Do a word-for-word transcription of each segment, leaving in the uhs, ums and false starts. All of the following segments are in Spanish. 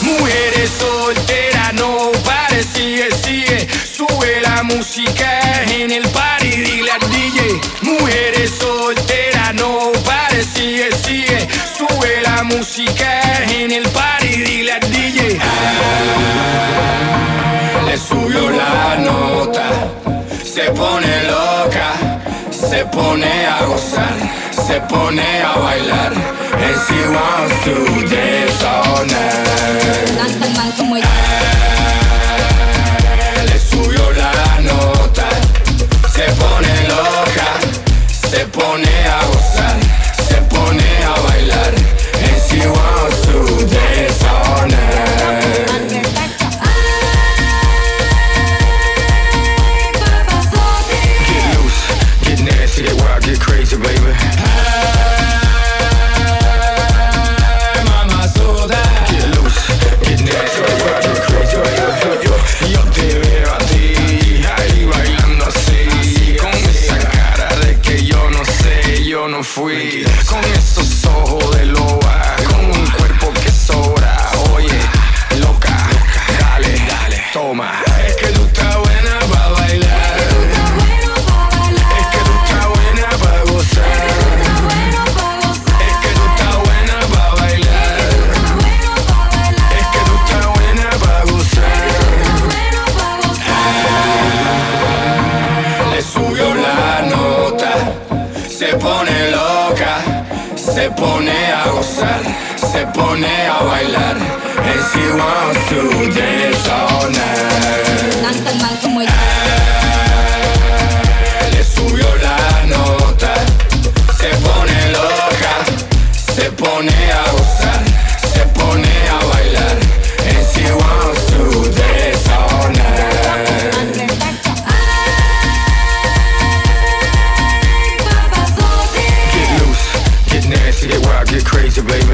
Mujeres solteras, no pare, sigue, sigue. Sube la música en el party, dile al D J. Mujeres solteras, no pare, sigue, sigue. Sube la música en el party, dile al D J. Ah, le subió la nota, se pone loca, se pone a gozar, se pone a bailar. And she wants to dance all night. Ah, le subió la nota, se pone loca, se pone a gozar, se pone a bailar. And she wants to dance all night. Get loose, get nasty, get wild, get crazy, baby. Fui con esos ojos de loba, con un cuerpo que sobra. Oye, loca, dale, dale, toma. Es que tú estás buena pa' bailar. Es que tú estás buena pa' gozar. Es que tú estás buena pa' bailar. Es que tú estás buena pa' gozar. Ah, le subió la nota, se pone loca, se pone a gozar, se pone a bailar. And she wants to dance all night. Ah, le subió la nota, se pone loca, se pone a gozar, se pone a bailar. And she wants to dance all night. Get wild, get crazy, baby.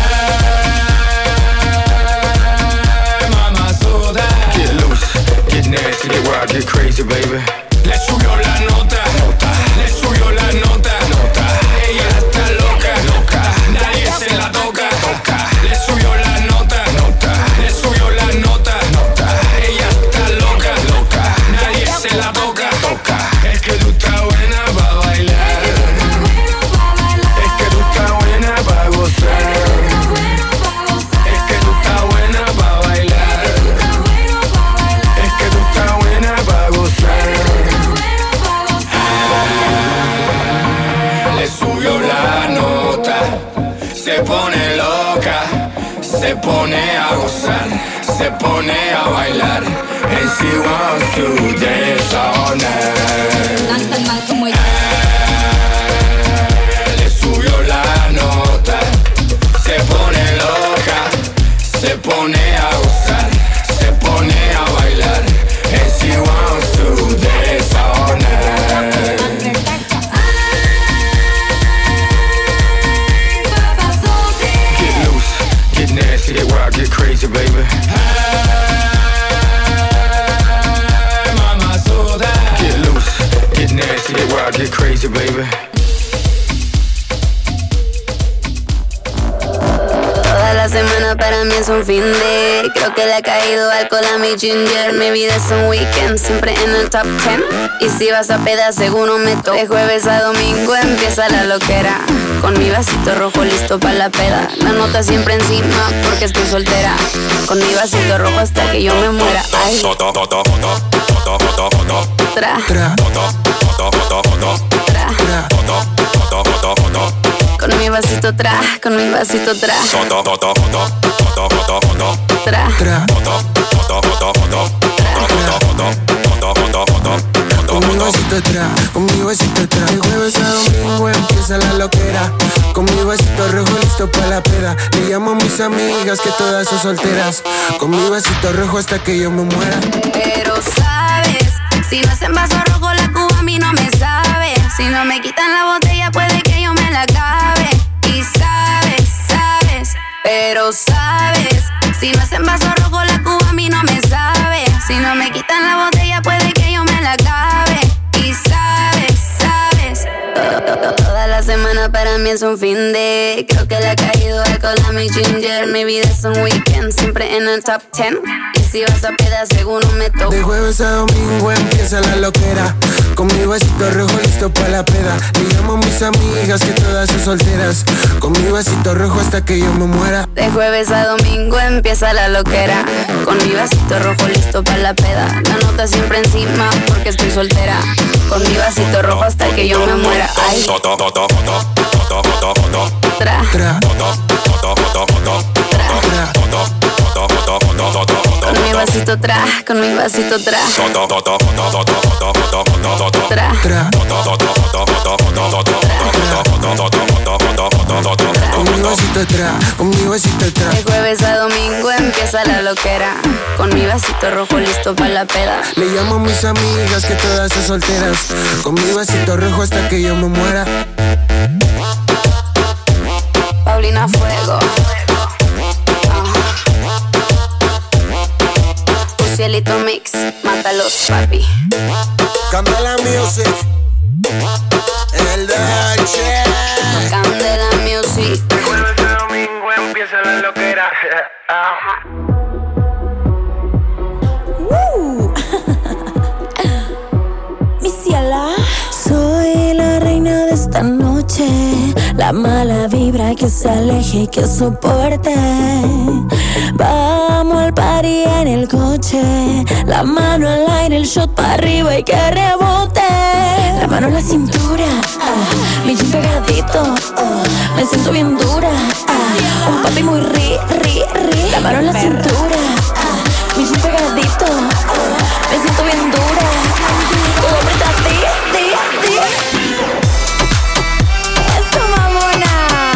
Ay, mama soda. Get loose, get nasty, get wild, get crazy, baby. Le subió la nota, nota. Le subió la nota, nota. Ella está loca, loca. Nadie se la toca, toca. Le subió la nota, nota. Le subió la nota, nota. Ella está loca, loca. Nadie se la toca, toca. Es que tú estás buena pa' bailar. Es que tú estás buena pa' bailar. Es que tú estás buena pa' gozar. Ah, le subió la nota, se pone loca, se pone a gozar, se pone a bailar. And she wants to dance all night. Ah, le subió la nota, se pone loca, se pone a gozar, se pone a bailar. And she wants to dance all night. Get loose, get nasty, get wild, get crazy, baby. Ay, mama soda. Get loose, get nasty, get wild, get crazy, baby. La semana para mí es un fin de. Creo que le ha caído alcohol a mi ginger. Mi vida es un weekend, siempre en el top ten. Y si vas a peda seguro me toco. De jueves a domingo empieza la loquera. Con mi vasito rojo listo para la peda. La nota siempre encima porque estoy soltera. Con mi vasito rojo hasta que yo me muera. Ay. Tra. Tra. Con mi vasito tra, con mi vasito tra. Tra. Con mi vasito atrás, con mi vasito atrás. El jueves a domingo empieza la loquera. Con mi vasito rojo listo para la peda. Le llamo a mis amigas que todas son solteras. Con mi vasito rojo hasta que yo me muera. Pero sabes, si no es en vaso rojo la cuba a mí no me sabe. Si no me quitan la botella puede que yo me la acabe. Y sabes, sabes, pero sabes, si no es en vaso rojo la cuba a mí no me sabe. Si no me quitan la botella puede que yo me la acabe. Y sabes, sabes, toda la semana para para mí es un fin de. Creo que le ha caído alcohol a mi ginger. Mi vida es un weekend, siempre en el top ten. Y si vas a peda, seguro me toco. De jueves a domingo empieza la loquera. Con mi vasito rojo listo pa' la peda. Le llamo a mis amigas que todas son solteras. Con mi vasito rojo hasta que yo me muera. De jueves a domingo empieza la loquera. Con mi vasito rojo listo pa' la peda. La nota siempre encima porque estoy soltera. Con mi vasito rojo hasta que yo me muera. Ay. Tra. Tra. Con mi vasito tra, con mi vasito tra. Tra. Tra. Con mi vasito tra, con mi vasito tra. De jueves a domingo empieza la loquera. Con mi vasito rojo listo pa' la peda. Le llamo a mis amigas que todas son solteras. Con mi vasito rojo hasta que yo me muera. Paulina Fuego. Cielito Mix, mátalos, papi. Candela Music. El Dolce. Candela Music. De jueves a domingo empieza la loquera. Woo. Mi ciela. Soy la reina de esta noche. La mala vibra que se aleje y que soporte. Vamos al party en el coche. La mano al aire, el shot para arriba y que rebote. La mano en la cintura, ah, mi jean pegadito, oh, me siento bien dura, ah, un papi muy ri, ri, ri. La mano en la cintura, ah, mi jean pegadito, oh, me siento bien dura. Todo aprieta, di, di, di. Eso, mamona.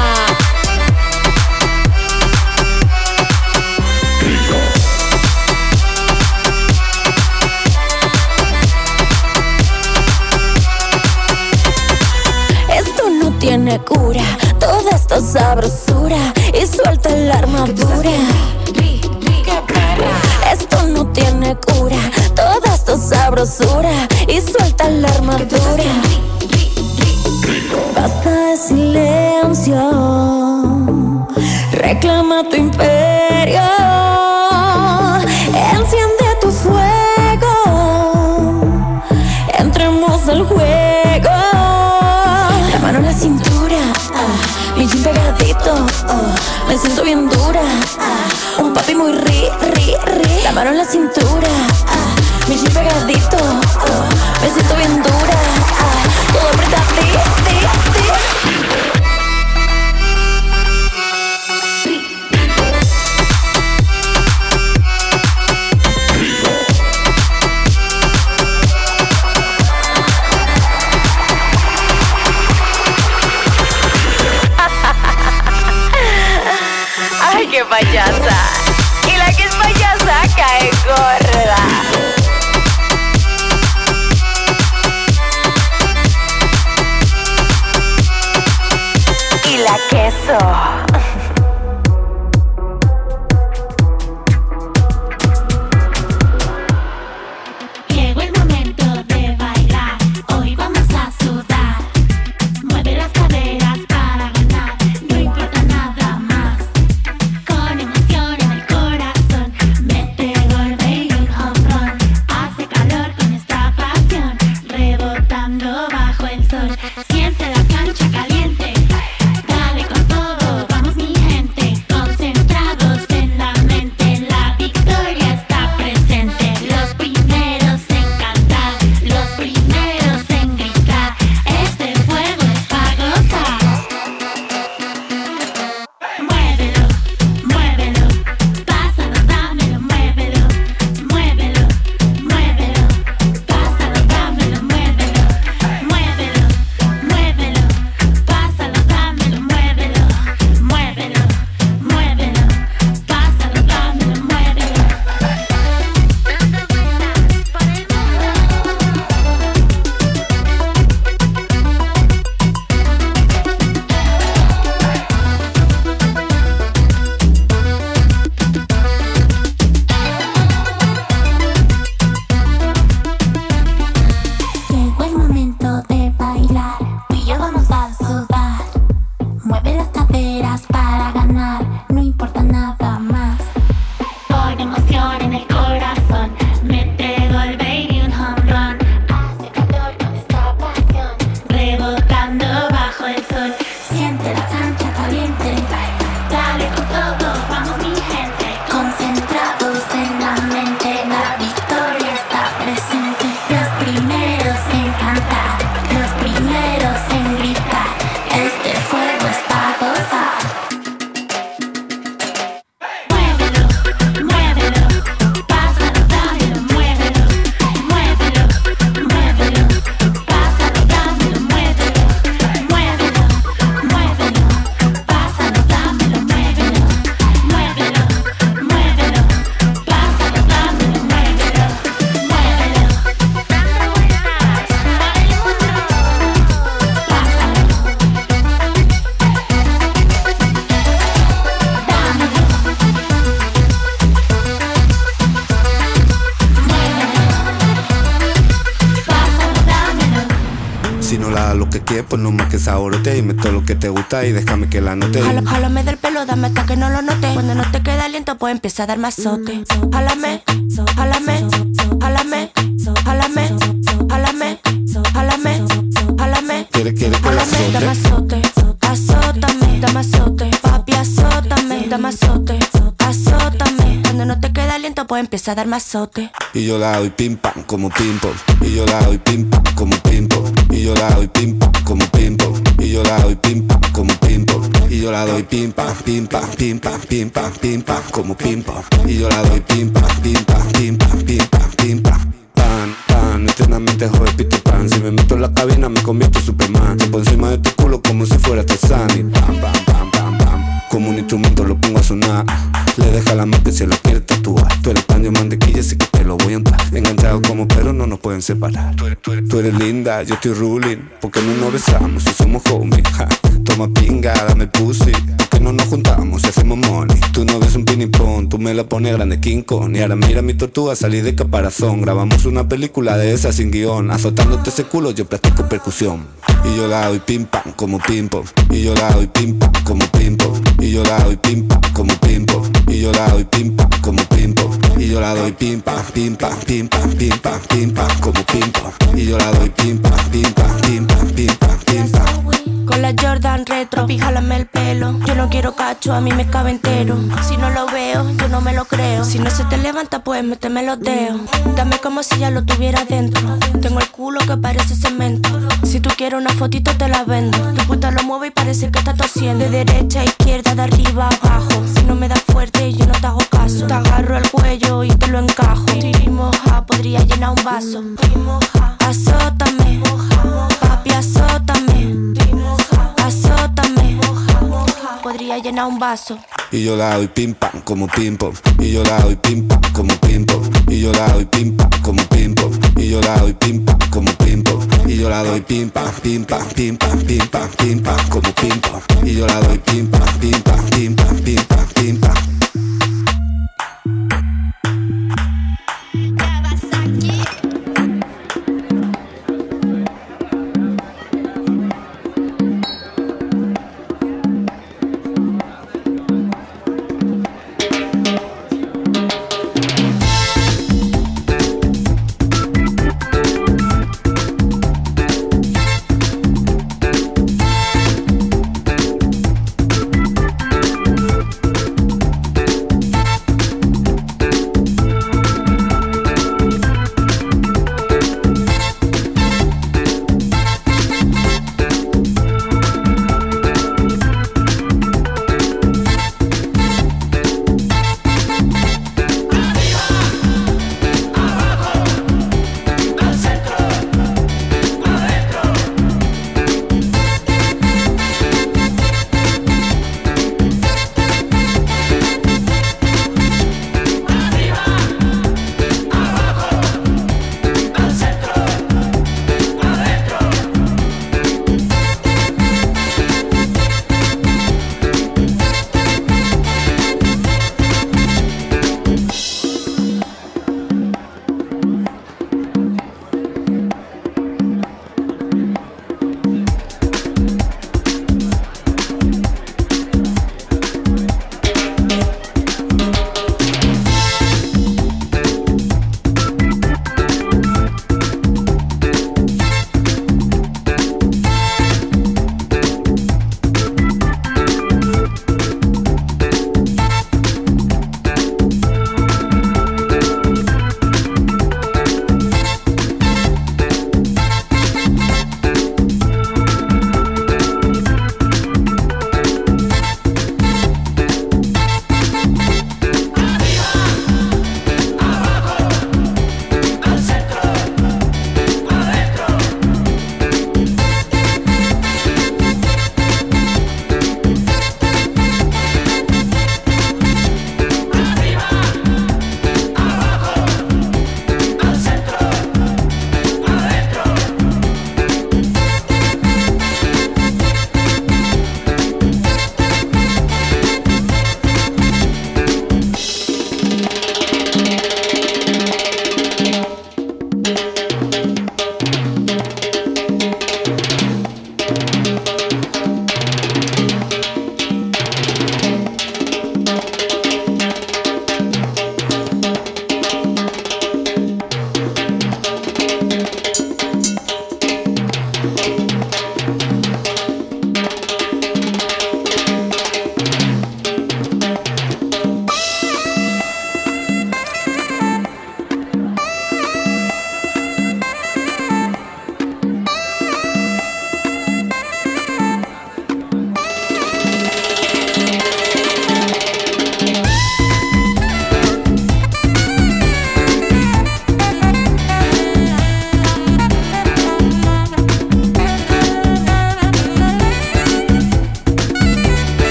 Esto no tiene cura, toda esta sabrosura y suelta la armadura. Esto no tiene cura, toda esta sabrosura y suelta la armadura. Basta de silencio, reclama tu imperio, enciende tu fuego, entremos al juego. La mano en la cintura, ah, mi jean pegadito, oh, me siento bien dura, ah, un papi muy ri, ri, ri. La mano en la cintura, ah, mi jean pegadito, oh, me siento bien dura, ah, todo aprieta, di, di, di. Ay, qué payasa. Y la que es payasa cae gorda. Y la queso. Llegó el momento de bailar, hoy vamos a sudar. Mueve las caderas para ganar, no importa nada más. Con emoción en el corazón, mete gol, baby, un home run. Hace calor con esta pasión, rebotando bajo el sol. Siente la cancha caliente, dale con todo, vamos. que quieres, pues no más que saborote. Dime todo lo que te gusta y déjame que la note. Jala, jálame del pelo, dame hasta que no lo note. Cuando no te queda aliento, pues empieza a dar más azote. Jálame, jálame, jálame, jálame, jálame, jálame, jálame. Quiere, quiere que la Jálame, dame azote. azote, azótame, dame azote. Papi, azótame, dame azote, azótame. Cuando no te queda aliento, pues empieza a dar más azote. Y yo la doy pim pam como pim pom. Y yo la doy pim pam como pim pom. Y yo la doy pim pam como pim pom. Y yo la doy pim pam como pim pom. Y yo la doy pim pam, pim pam, pim pam, pim pam, pim pam como pim pom. Y yo la doy pim pam, pim pam, pim pam, pim pam, pim pam. Pan, pan, eternamente joven Peter Pan. Si me meto en la cabina me convierto en Superman. Te pongo encima de tu culo como si fuera Tarzán. Y pam, pam, pam, pam, pam. Como un instrumento lo pongo a sonar. Le deja la mente si lo quiere tatuar. Tú eres pan de mantequilla, así que te lo voy a untar. Enganchados como perros no nos pueden separar. Tú eres, tú eres, tú eres linda, yo estoy ruling. ¿Por qué no nos besamos si somos homies? Ja. Toma pinga, dame pussy. ¿Por qué no nos juntamos si hacemos money? Tú no ves un pinipón, tú me la pones grande King Kong. Y ahora mira mi tortuga salir de caparazón. Grabamos una película de esa sin guión. Azotándote ese culo yo practico percusión. Y yo la doy pim pam como pim pom. Y yo la doy pim pam como pim pom. Y yo la doy pim pam como pim pom. Y yo la doy pim pam como pim pom. Y yo la doy pim pam, pim pam, pim pam, pim pam, pim pam como pim pom. Y yo la doy pim pam, pim pam, pim pam, pim pam, pim pam. Con la Jordan retro, papi, jálame el pelo. Yo no quiero cacho, a mí me cabe entero. Si no lo veo, yo no me lo creo. Si no se te levanta, pues méteme los dedos. Dame como si ya lo tuviera dentro. Tengo el culo que parece cemento. Si tú quieres una fotito, te la vendo. Tu puta lo mueve y parece que está tosiendo. De derecha a izquierda, de arriba a abajo. Si no me das fuerte, yo no te hago caso. Te agarro el cuello y te lo encajo. Y moja, podría llenar un vaso. Azótame, papi, azótame. Azótame, podría llenar un vaso. Y yo la doy pim pam como pim pom. Y yo la doy pim pam como pim pom. Y yo la doy pim pam como pim pom. Y yo la doy pim pam como pim pom. Y yo la doy pim pam, pim pam, pim pam, pim pam, pim pam como pim pom. Y yo la doy pim pam, pim pam, pim pam, pim pam, pim pam.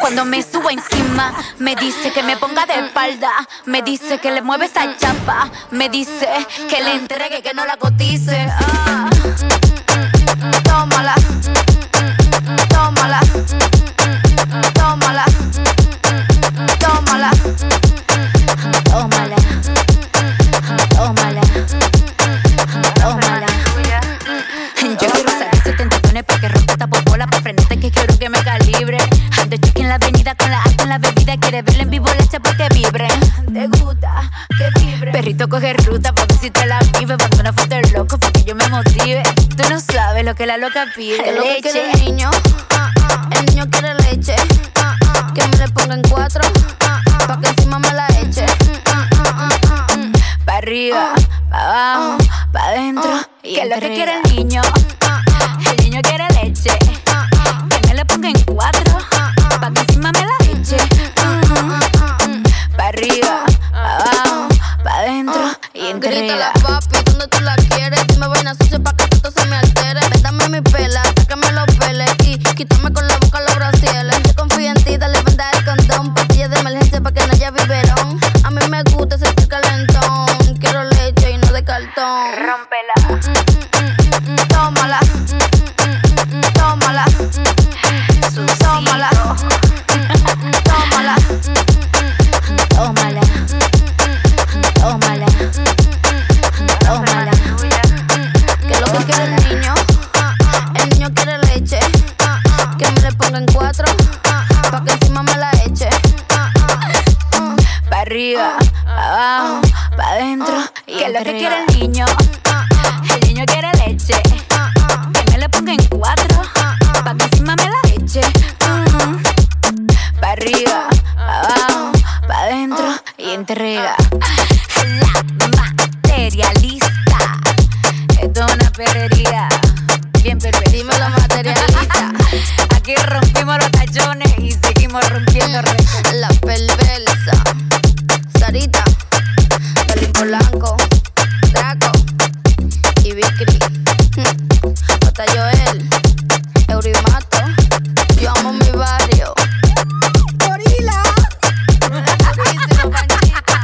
Cuando me subo encima, me dice que me ponga de espalda. Me dice que le mueve esa chapa. Me dice que le entregue, que no la cotice. Ah. Tómala, tómala, tómala, tómala, tómala, tómala, tómala. Yo quiero salir setenta tones pa' que rompa esta popola, pa' frenarte que quiero que me calibre. Ando chiqui en la avenida con la alta en la bebida. Quiere verla en vivo, la chapa que vibre. Te gusta que vibre. Perrito coge ruta pa' ver si te la vive. Manda una foto de loco pa' que yo me motive. Tú no sabes lo que la loca pide. Es lo que quiere el niño. El niño quiere leche. Que me le ponga en cuatro. Pa' que encima me la eche. Pa' arriba, pa' abajo, pa' adentro. ¿Qué es lo que quiere el niño? El niño quiere leche. Que me le ponga en cuatro. Pa' que encima me la eche. Pa' arriba, pa' abajo, pa' adentro y entrega. Grítala, papi, ¿dónde tú la quieres? Dime vaina sucia pa' que esto se me altere. Dame mi pela, sácame los peles y quítame con la boca los brasieles. Yo confío en ti, dale venda el condón. Pastillas de emergencia pa' que no haya biberón. A mí me gusta ese calentón. Quiero leche y no de cartón. Rómpela. Tómala, tómala, tómala, tómala, Tómala, tómala, tómala. que lo que quiere el niño. El niño quiere leche. Que me le ponga en cuatro. Pa' que encima me la eche. Pa' arriba, pa' abajo, pa' adentro y es lo que quiere el niño. El niño quiere leche. Que me le ponga en cuatro. Pa' que encima me la eche. Mm. Pa' arriba, pa' abajo, pa' adentro y entrega. La materialista. Esto es una perrería bien perversa. Dime la materialista. Aquí rompimos los tachones y seguimos rompiendo récords. La perversa. Sarita, Dalín Polanco, Draco y Vicri. Hasta Joel, Eurimato. Yo amo mi barrio. Gorila. Durísimo, Panchita.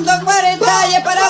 punto cuarenta y es para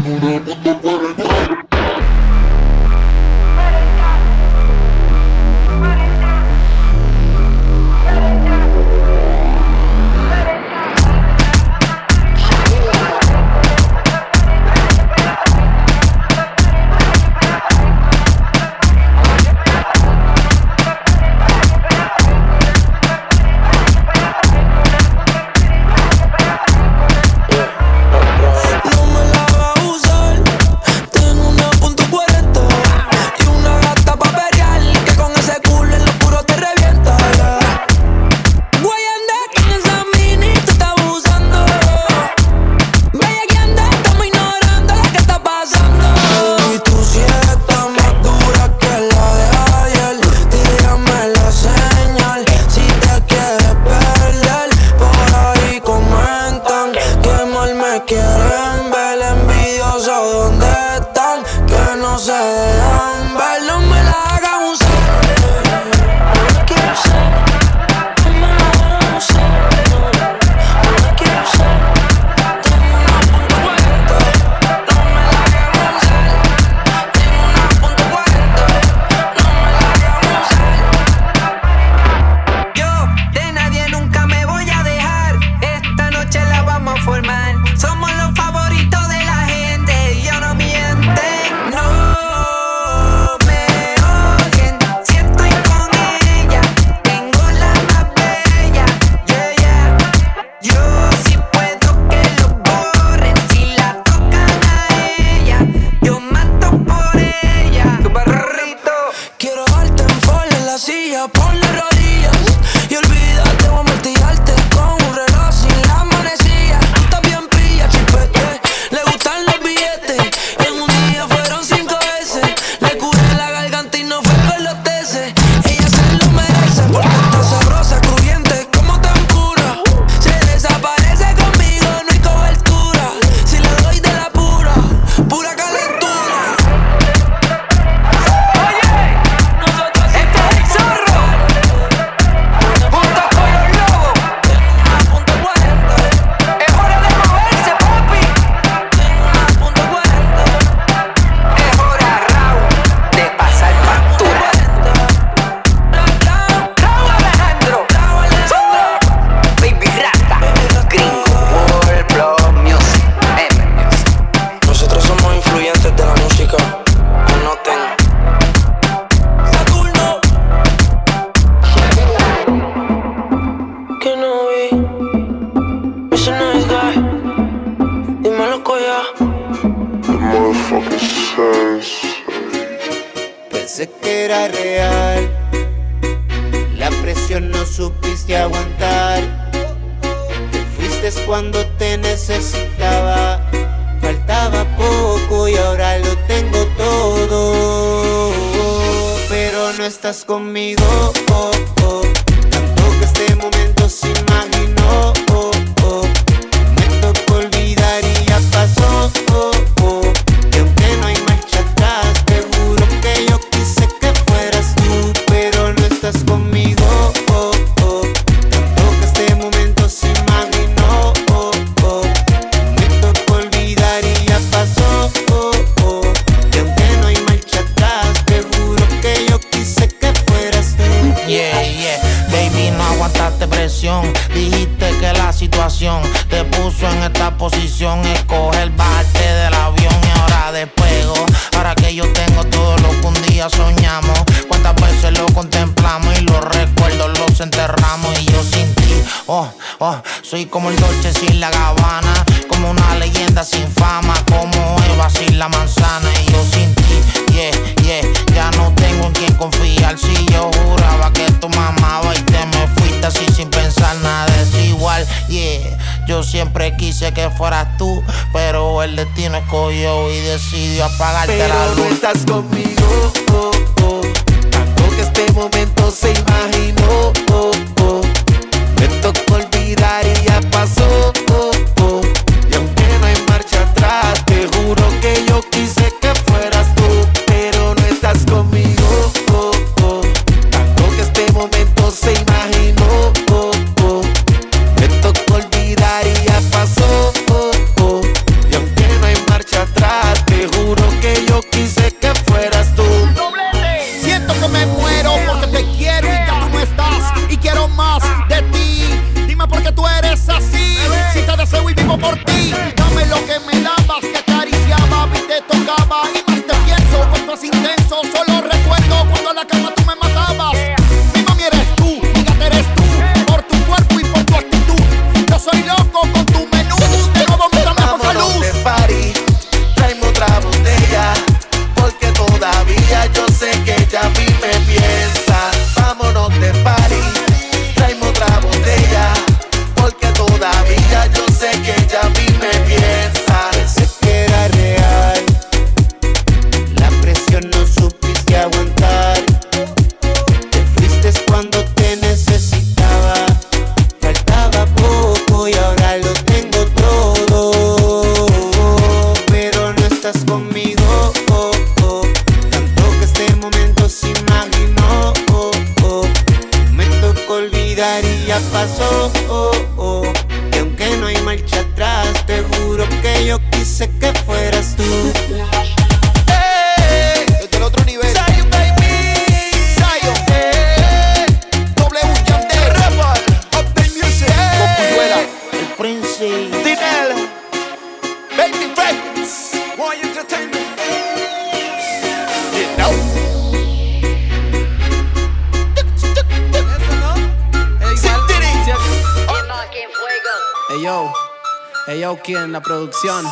Pensé que era real, la presión no supiste aguantar. Te fuiste cuando te necesitaba, faltaba poco y ahora lo tengo todo. Pero no estás conmigo, oh, oh. Tanto que este momento se imaginó, oh, oh. Me tocó olvidar y ya pasó, oh, oh. Y aunque no hay marcha atrás, te juro que yo quise que fueras tú, pero no estás conmigo, oh, oh. Tanto que este momento se imaginó, oh, oh. Me tocó olvidar y ya pasó, oh, oh. Y aunque no hay marcha atrás, te juro que yo quise que fueras tú. Yeah, yeah, baby, no aguantaste presión. Dijiste que la situación te puso en esta posición. Escoger bajarte del avión y ahora despego. Ahora que yo tengo todo lo que un día soñamos. Cuántas veces lo contemplamos y los recuerdos los enterramos. Y yo sin ti, oh, oh, soy como el Dolce sin la Gabbana, como una leyenda sin fama, como Eva sin la manzana. Y yo sin ti, yeah, yeah, ya no tengo en quién confiar. Si yo juraba que tú mamabas y te me fuiste así sin pensar nada desigual, yeah. Yo siempre quise que fueras tú, pero el destino escogió y decidió apagarte pero la luz. Pero no estás conmigo, oh, oh. Tanto que este momento se imaginó, oh, oh. Me tocó olvidar y ya pasó, oh, oh. Y aunque no hay marcha atrás, te juro que yo quise que fueras tú, pero no estás conmigo, oh, oh. Tanto que este momento se imaginó, oh, oh. Me tocó olvidar y ya pasó, oh, oh. llegaba y te tocaba. Y más te pienso, cuando es intenso. Solo recuerdo cuando en la cama tú me matabas. Mi mami eres tú, mi gata eres tú. Por tu cuerpo y por tu actitud. Yo soy loco con tu menú. De nuevo me dame poca luz. Vámonos de party, tráeme otra botella. Porque todavía yo sé que ella a mí me piensa. Vámonos de party, tráeme otra botella. Porque todavía yo sé que ella a mí me piensa. Pensé que era real, la presión no supiste aguantar. Te fuiste cuando te necesitaba. Faltaba poco y ahora lo tengo todo. Pero no estás conmigo, oh, oh. Tanto que este momento se imaginó, oh, oh. Me tocó olvidar y ya pasó, oh, oh. Y aunque no hay marcha atrás, te juro que yo quise que fueras tú. Hey, desde el otro nivel. Zion, baby. Zion. Hey. W Yandel. Rapper. Update Music. Hey. Con Puyuela. El Prince. Dinel. Baby Records. One Entertainment. You know. Hey yo, hey yo, ¿quién? La producción.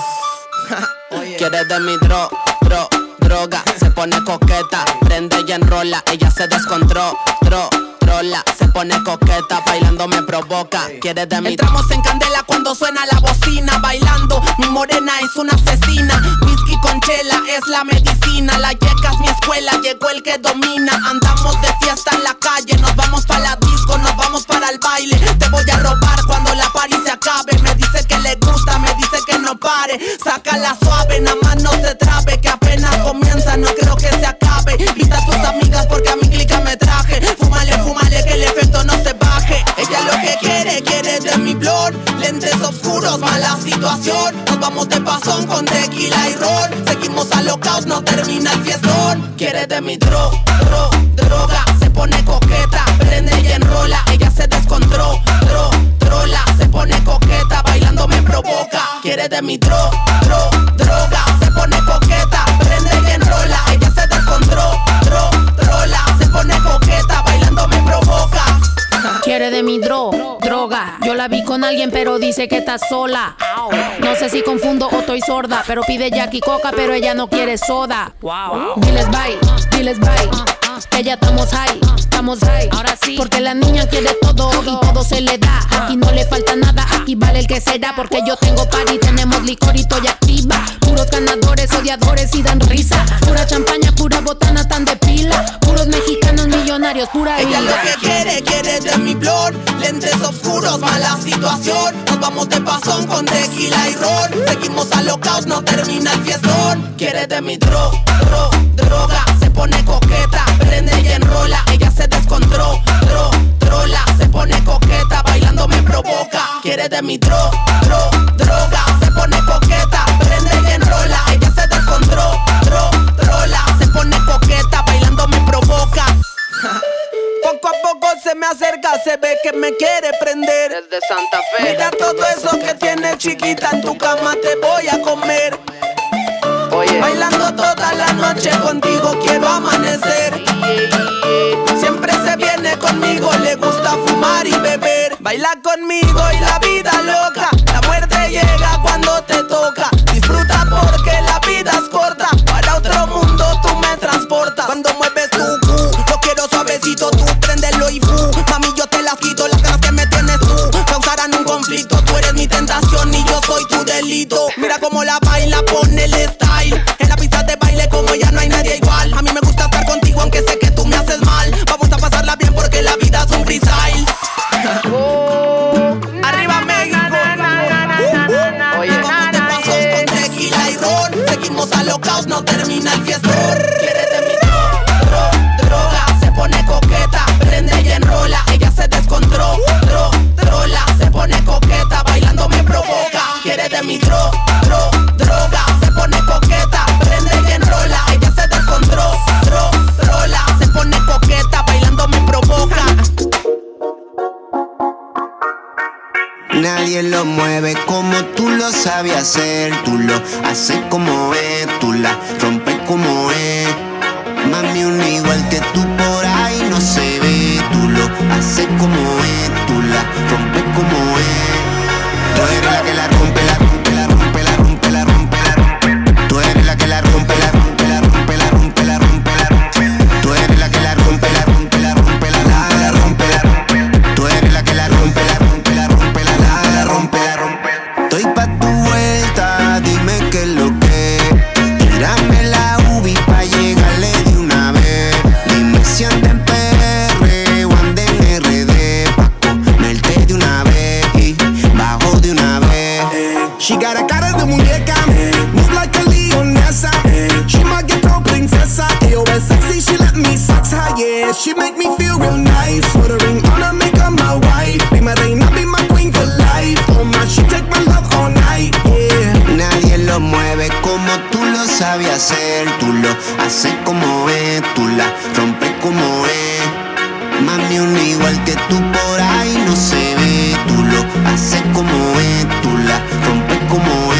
Oye. Quiere de mi dro, dro, droga. Se pone coqueta, prende y enrola. Ella se descontró, dro, trola. Se pone coqueta, bailando me provoca. Quiere de mi. Entramos en candela cuando suena la bocina. Bailando, mi morena es una asesina. Whisky con chela es la medicina. La yeca es mi escuela, llegó el que domina. Andamos de fiesta en la calle, nos vamos para la disco, nos vamos para el baile. Te voy a robar cuando la party se acabe. Me dice que le gusta, me dice que no pare. Sácala suave, nada más no se trabe. Que apenas comienza, no creo que se acabe. Invita a tus amigas porque a mi clica me traje. Fúmale, fúmale, que el efecto no se baje. Ella lo que quiere, quiere de mi blog. Lentes oscuros, mala situación. Nos vamos de pasón con tequila y ron. Seguimos alocados, no termina el fiestón. Quiere de mi dro, dro, droga. Se pone coqueta, prende y enrola. Ella se descontró, dro, trola. Se pone coqueta, bailando me provoca. Quiere de mi dro, dro, droga. Se pone coqueta, prende y enrola. Ella se descontró, dro, trola. Se pone coqueta, bailando me provoca. Quiere de mi dro, droga. Yo la vi con alguien pero dice que está sola. No sé si confundo o estoy sorda. Pero pide Jackie Coca pero ella no quiere soda. Wow. Diles bye, diles bye. Que ya estamos high, estamos high. Ahora sí. Porque la niña quiere todo y todo se le da. Aquí no le falta nada, aquí vale el que será. Porque yo tengo party, tenemos licor y estoy activa. Puros ganadores, odiadores y dan risa. Pura champaña, pura botana tan de pila. Puros mexicanos millonarios, pura vida. Ella lo que quiere, quiere de mi blog. Lentes oscuros, mala situación. Nos vamos de pasón con tequila y ron. Seguimos alocados, no termina el fiestón. Quiere de mi dro, dro, droga. Se pone coqueta, prende y enrola. Ella se descontró, dro, trola. Se pone coqueta, bailando me provoca. Quiere de mi dro, dro, droga. Se pone coqueta, prende y enrola. Ella se descontró, dro, trola. Se pone coqueta, bailando me provoca. Poco a poco se me acerca, se ve que me quiere prender. Desde Santa Fe. Mira todo eso que tienes, chiquita, en tu cama te voy a comer. Oye. Bailando toda la noche contigo quiero amanecer. Siempre se viene conmigo, le gusta fumar y beber. Baila conmigo y la vida loca. La muerte llega cuando te toca. Disfruta porque la vida es corta. Para otro mundo tú me transportas. Cuando mueves tu cu, yo quiero suavecito, tú préndelo y fu. Mami, yo te las quito, las ganas que me tienes tú causarán un conflicto. Tú eres mi tentación y yo soy tu delito. Mira cómo la baila, pone el style. En la pista de baile como ya no hay nadie igual. A mí me gusta estar contigo aunque sé que tú me haces mal. Vamos a pasarla bien porque la vida es un freestyle. Oh, arriba México. Uh, uh. Oye, vamos de pasos con tequila y ron. Seguimos alocados, no termina el fiestón. Quiere de mi dro, dro, droga. Se pone coqueta, prende y enrola. Ella se descontró, dro, trola. Se pone coqueta, bailando me provoca. Quiere de mi dro, dro, droga. Se pone coqueta. haces como es, tú la rompes como es. Mami, un igual que tú por ahí no se ve, tú lo haces como es, tú la rompes como es. Tú eres la que la rompe, la rompe, la rompe, la rompe, la rompe, la rompe. Tú eres la que la rompe, la rompe, la rompe, la rompe, la rompe, la rompe. Tú eres la que la rompe, la rompe, la rompe, la rompe, la rompe, la rompe. Tú eres la que la rompe, la rompe, la rompe, la la rompe, la rompe. Estoy pa' tu vuelta, dime qué es lo que. Tírame la ubi pa' llegarle de una vez. Dime si anda en P R o anda en R D pa' comerte de una vez y bajo de una vez. She got a cara de muñeca, move like a leonesa. She might get pro princesa, yo es sexy, she let me sex her, yeah. She make me feel real nice, put a ring on her, make her my wife. Be my reina, be my queen for life. Oh my, she take my love all night, yeah. Nadie lo mueve como tú lo sabes hacer. Tú lo haces como es, tú la rompes como es. Mami, un igual que tú por ahí no se ve. Tú lo haces como es, tú la rompes como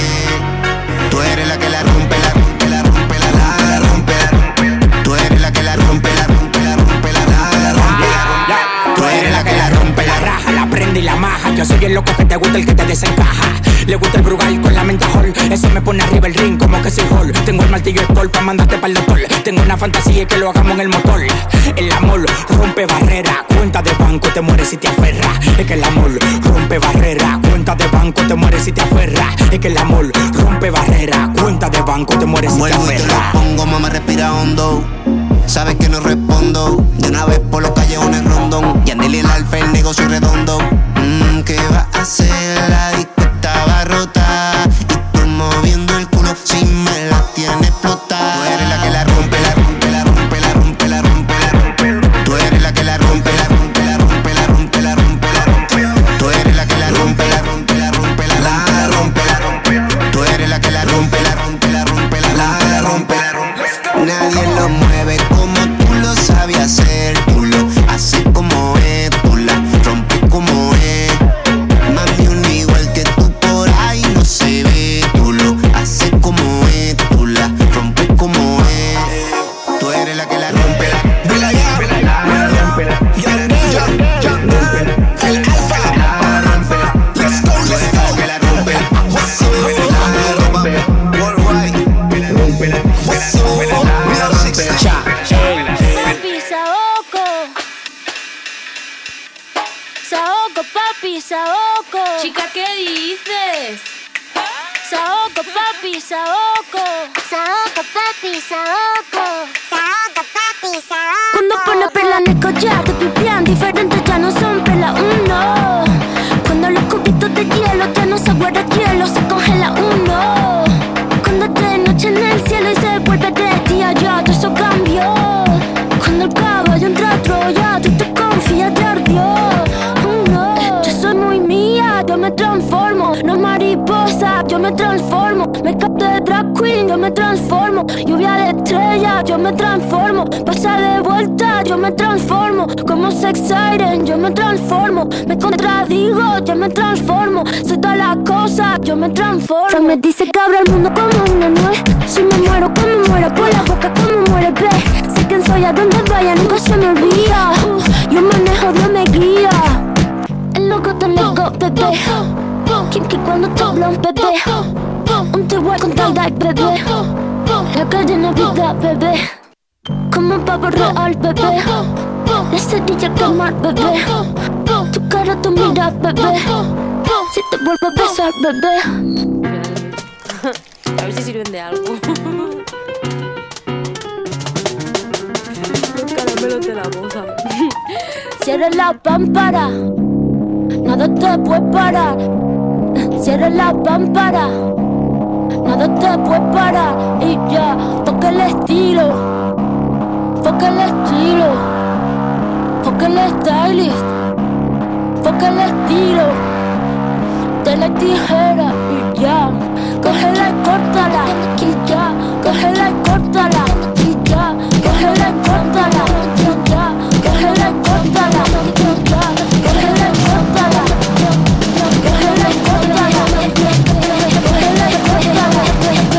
es. Tú eres la que la rompe, la rompe, la rompe, la la, la rompe, la rompe. Tú eres la que la rompe, la rompe, la rompe, la la, la rompe, la rompe. Tú eres la que la rompe, la raja, la prende y la maja. Yo soy el loco que te gusta, el que te desencaja. Le gusta el brugal con la menta hall. Eso me pone arriba el ring como que soy hall. Tengo el martillo de Thor pa' mandarte pa'l doctor. Tengo una fantasía que lo hagamos en el motor. El amor rompe barrera, cuenta de banco te mueres si te aferras. Es que el amor rompe barrera, cuenta de banco te mueres si te aferras. Es que el amor rompe barrera, cuenta de banco te mueres si te aferras. Vuelvo y te lo pongo, mamá, respira hondo. Sabes que no respondo, de una vez por los callejones rondón. Yandel y el alfa, el negocio redondo. Mmm, ¿qué va a hacer? La disco estaba rota y tú moviendo el culo si me la tienes explotada. Tú eres la que la rompe, la rompe, la rompe, la rompe, la rompe, la rompe. Tú eres la que la rompe, la rompe, la rompe, la rompe, la rompe, la rompe. Tú eres la que la rompe, la rompe, la rompe, la la rompe, la rompe. Tú eres la que la rompe, la rompe, la rompe, la la rompe, la rompe. Nadie lo mueve como tú lo sabes hacer. Tú lo haces como es, tú la rompes como es. Mami, un igual que tú por ahí no se ve. Tú lo haces como es, tú la rompes como es. Tú eres la que la rompe, la la rompe, la rompe, el alfa, la rompe, let's go, let's go, que la rompe, what's up, la rompe, worldwide, la rompe, what's up, music, cha, Papi, Saoko. Saoko, papi, Saoko. Chica, ¿qué dices? Saoko, papi, Saoko. Saoko, papi, Saoko. Saoko, papi, Saoko. Cuando pone perla en el collar, te pipián diferentes, ya no son perla uno. Cuando los cubitos de hielo ya no se guarda hielo, se congela uno. Cuando es de noche en el cielo y se vuelve de día, ya todo eso cambió. Cuando el caballo entra a Troya, tú te confías, te ardió. Oh, no. Yo soy muy mía, yo me transformo. No mariposa, yo me transformo. Me capto de drag queen, yo me transformo. Lluvia de estrella, yo me transformo. Pasa de vuelta, yo me transformo. Como sex siren, yo me transformo. Me contradigo, yo me transformo. Soy todas las cosas, yo me transformo. Fran me dice que abra el mundo como una nuez. Si me muero, como muero, por la boca como muere, ve. Sé quién soy, a donde vaya, nunca se me olvida. Uh, yo manejo, Dios me guía. El loco te loco, bebé. Quien que cuando te habla un bebé. Un te voy con tal bebé. La calle Navidad, bebé. Como un pavo real, bebé. La cerilla quemar, bebé. Tu cara, tu mira, bebé. Si te vuelvo a besar, bebé. A ver si sirven de algo. Los caramelos de la boca. Cierra la pámpara, nada te puede parar. Cierra la pámpara, nada te puede parar. Y ya, toca el estilo, toca el estilo, toca el stylist, toca el estilo. De la tijera y ya, cógela y córtala. Y ya, cógela y córtala. Y ya, cógela y córtala. Y ya, cógela y córtala. Y ya, cógela y córtala. Cógela y córtala. Cógela y córtala.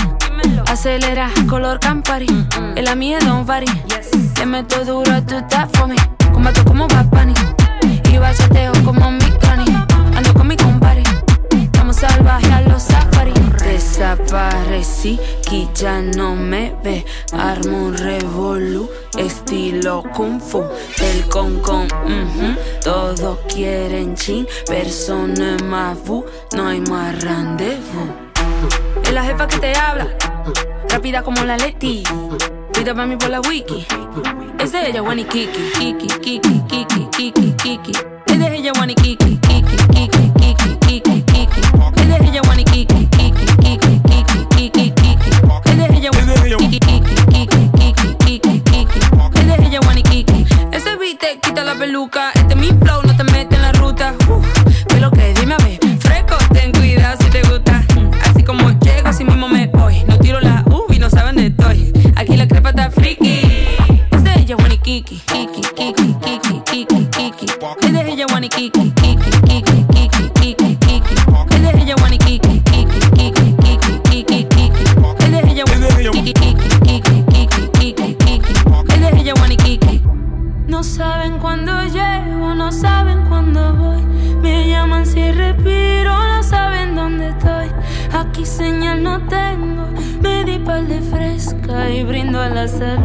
Acelera, color Campari. En la mía don't vary. Le meto duro a tu tap for me. Combato como Bad Bunny. Y bachateo como mi Granny. Ando con mi compadre. Estamos salvajes a los safari. Desaparecí, que ya no me ve. Armo un revolú, estilo kung fu. El con con, uh-huh. Todos quieren chin. Persona más bu, no hay más rendezvous. Es la jefa que te habla, rápida como la Leti. Pida pa' mí por la wiki. Es de ella, Wani Kiki, Kiki, Kiki, Kiki, Kiki, Kiki. Es de ella, Wani Kiki, Kiki, Kiki, Kiki, Kiki, Kiki. Es de ella, Wani Kiki, Kiki, Kiki, Kiki, Kiki, Kiki. Es de ella, Wani Kiki, Kiki, Kiki, Kiki, Kiki, Kiki. Es de ella, Wani Kiki. Ese beat te quita la peluca. Este es mi flow, no te mete en la ruta. Uh, pero que dime a ver, fresco, ten cuidado si te gusta. Así como llego, así mismo me voy. No tiro la U y no saben de estoy. Aquí la crepa está friki. Es de ella, Wani Kiki, Kiki, Kiki, Kiki, Kiki, Kiki. Es de ella, Wani Kiki, Kiki, Kiki, Kiki, Kiki, Kiki. Es de ella, Wani Kiki, Kiki, Kiki, Kiki, Kiki, Kiki. Es de ella, Wani Kiki, Kiki, Kiki, Kiki, Kiki, Kiki. Es de ella, Wani Kiki. No saben cuándo llego, no saben cuándo voy. Me llaman si respiro, no saben dónde estoy. Aquí señal no tengo, me di pal de fresca y brindo a la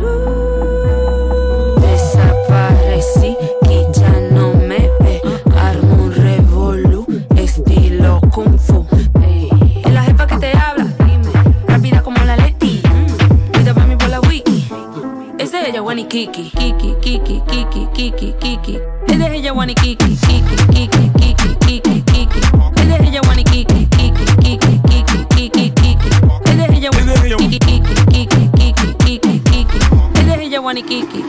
salud. Desaparecí, que ya no me ve. Armo un revolú, estilo kung fu. Es la jefa que te habla, rápida como la Leti. Cuida pa' mí por la wiki. Es de ella, Wani Kiki, Kiki, Kiki, Kiki, Kiki, Kiki. Es de ella, Wani Kiki, Kiki, Kiki, Kiki, Kiki, Kiki. Es de ella, Wani Kiki, Kiki, Kiki, Kiki, Kiki, Kiki. Es de ella, Wani Kiki, Kiki, Kiki, Kiki, Kiki, Kiki. Es de ella, Wani Kiki.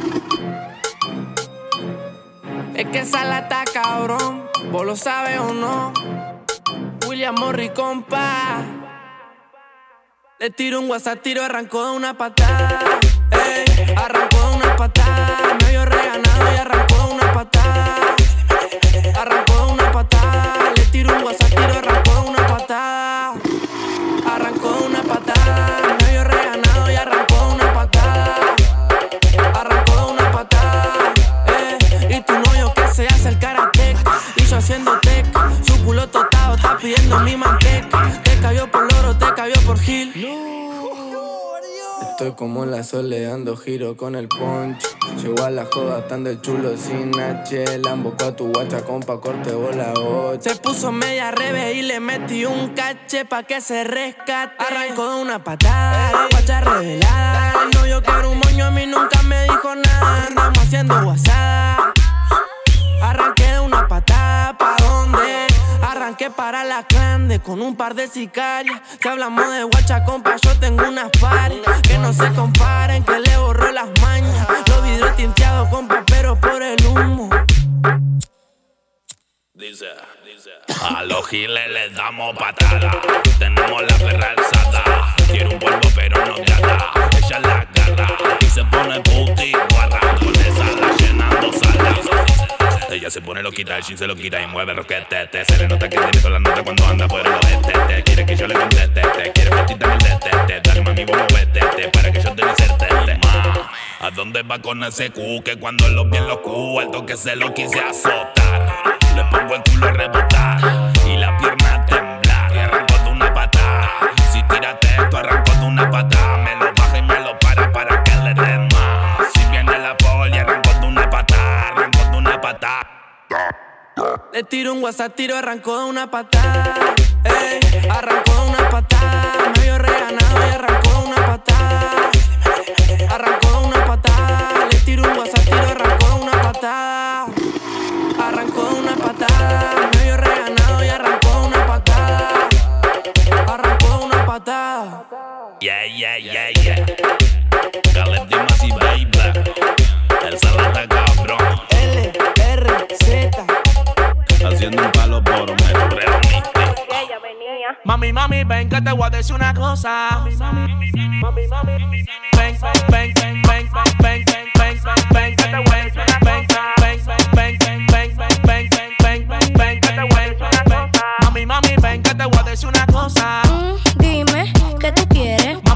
Es que esa lata cabrón, vos lo sabes o no. William Morris, compa. Le tiro un WhatsApp, tiro, arrancó de una patada. Ey, arrancó de una patada. Me vio reganado y arrancó de una patada. Arrancó de una patada. Le tiro un WhatsApp, tiro, arrancó de una patada. Arrancó de una patada. Me vio reganado y arrancó de una patada. Arrancó de una patada. Ey, y tu novio que se hace el karate. Y yo haciendo tech. Su culo totado está pidiendo mi manteca. Te cayó por loro, te cayó por Gil. Estoy como en la Sole dando giro con el punch. Llegó a la joda estando el chulo sin H. La embocó a tu guacha, compa, corte bola ocho. Se puso media rebe y le metí un caché pa' que se rescate. Arrancó de una patada, la guacha revelada. El novio que era un moño a mí nunca me dijo nada. Andamos haciendo WhatsApp. Arranqué de una patada, ¿pa' dónde? Arranqué para la clande con un par de sicarias. Si hablamos de guacha, compa, yo tengo unas pares que no se comparen, que le borró las mañas. Los vidrios tinteados, compa, pero por el humo. Dice, dice. A los giles les damos patada. Tenemos la perra alzada. Quiere un polvo pero no gata. Ella la agarra y se pone puti guarra. Con esa la llenando sala. Ella se pone loquita, el jean se lo quita y mueve los que te, te. Se le nota que tiene toda la nota cuando anda por el oeste. Te quiere que yo le conteste, te quiere petita en el tete. Dale mami, vamos vete, te para que yo te inserte. Ma, ¿a dónde va con ese cu? Que cuando lo vi en los cu, alto que se lo quise azotar. Le pongo el culo a rebotar y la pierna a temblar. Y arranco de una patada. Si tírate esto, arranco de una patada. Me lo baja y me lo para para que le den más. Si viene la poli, arranco de una patada. Arranco de una patada. Le tiro un WhatsApp, tiro, arrancó de una patada. Ey, arrancó de una patada. Me vio reganado y arrancó de una patada. Arrancó de una patada. Le tiro un WhatsApp, tiro, arrancó de una patada. Arrancó de una patada. Me vio reganado y arrancó de una patada. Arrancó de una patada. Yeah, yeah, yeah, yeah. Caleb Dimas y Baby. El salata cabrón. L, R, Z. Haciendo un palo por un metro. Ella venía. Mami, mami, ven que te voy a decir una cosa. Mami, mami, mami, mami. Ven, ven, ven, ven, ven, ven, ven, ven, ven, que te voy a decir una cosa. Ven, ven, ven, ven, ven, ven, ven, ven, ven, que te voy a decir una cosa. Mami, mami, ven que te voy a decir una cosa. Dime, ¿qué tú quieres?